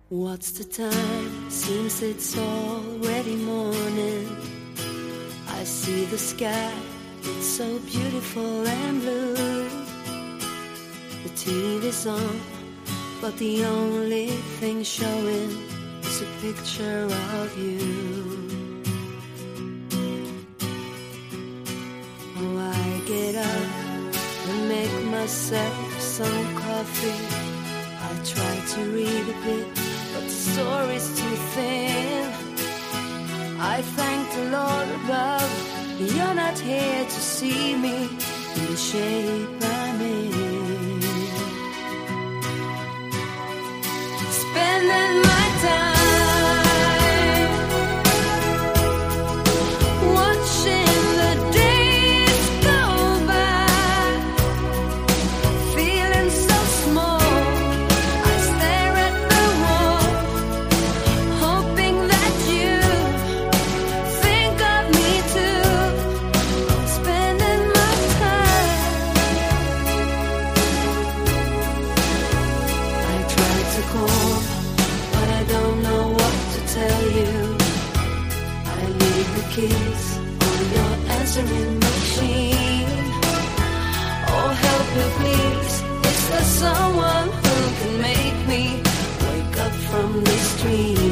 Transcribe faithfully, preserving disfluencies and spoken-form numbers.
What's the time? Seems it's already morning. I see the sky, it's so beautiful and blue. The T V's on, but the only thing showing is a picture of you. Oh, I get up and make myself some coffee. I try to read a bit, but the story's too thin. I thank the Lord above, you're not here to see me in the shape I'm in. Spending my time watching the days go by, feeling so small. I stare at the wall, hoping that you think of me too. Spending my time. I try to call, but I don't know what to tell you. I leave the keys on your answering machine. Oh, help me please, is there someone who can make me wake up from this dream?